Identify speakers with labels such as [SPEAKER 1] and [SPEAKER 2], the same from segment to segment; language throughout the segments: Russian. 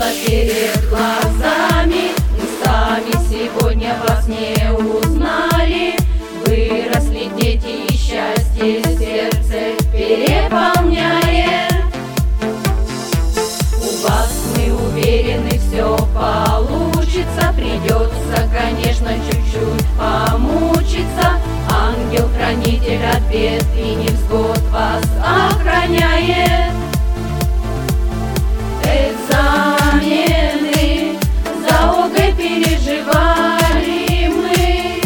[SPEAKER 1] стало перед глазами. Мы сами сегодня вас не узнали. Выросли дети, и счастье сердце переполняет. У вас, мы уверены, все получится. Придется, конечно, чуть-чуть помучиться. Ангел-хранитель от бед и невзгод вас охраняет. Экзамены за ОГЭ переживали мы.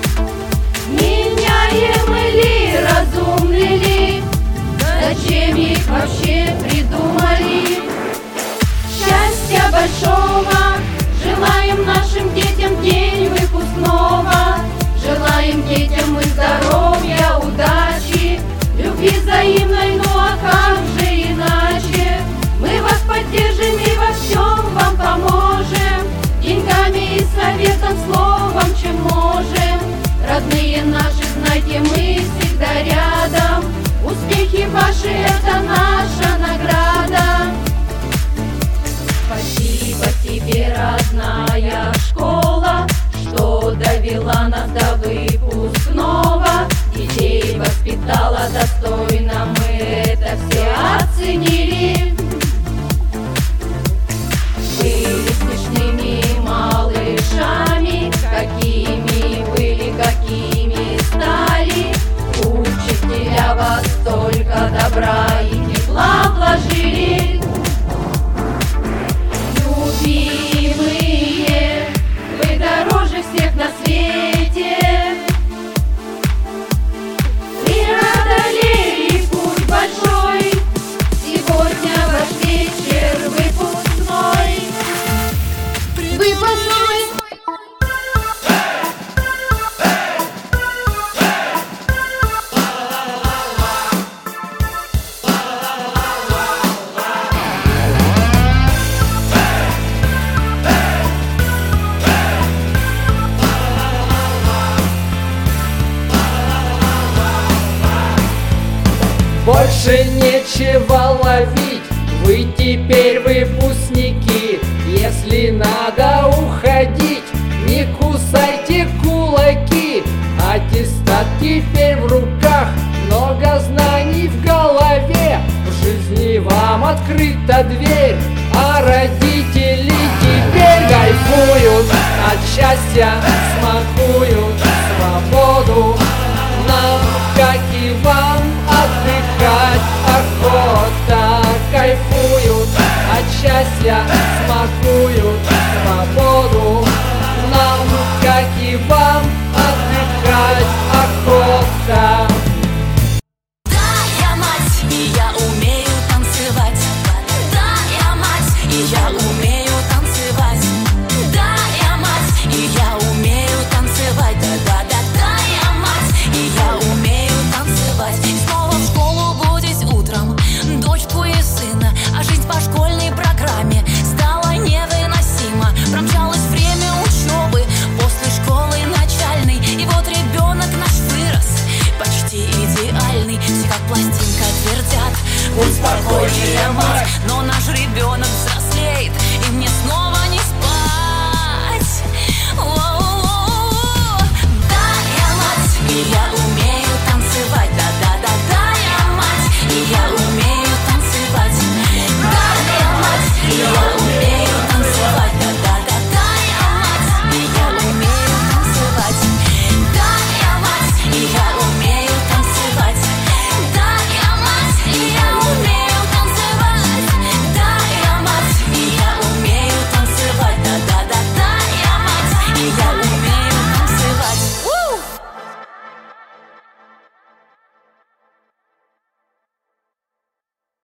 [SPEAKER 1] Меняемы ли, разумны ли? Зачем их вообще придумали? Счастья большого желаем нашим детям в день выпускного. Желаем детям мы здоровья, удачи, любви взаимной, ну а как же иначе? Мы вас поддержим и во всем вам поможем, деньгами и советом, словом, чем можем. Родные наши, знайте, мы всегда рядом. Успехи ваши — это наша награда. Спасибо тебе, родная школа, что довела нас до выпускного. Детей воспитала достойно, мы это все оценили. Были смешными малышами, какими были, какими стали. Учителя вас столько добра и тепла вложили. Любимые, вы дороже всех на свете. Вы преодолели путь большой, сегодня ваш вечер выпускной. Выпускной!
[SPEAKER 2] Больше нечего ловить, вы теперь выпускники. Если надо уходить, не кусайте кулаки. Аттестат теперь в руках, много знаний в голове. В жизни вам открыта дверь, а родители теперь кайфуют, от счастья смакуют.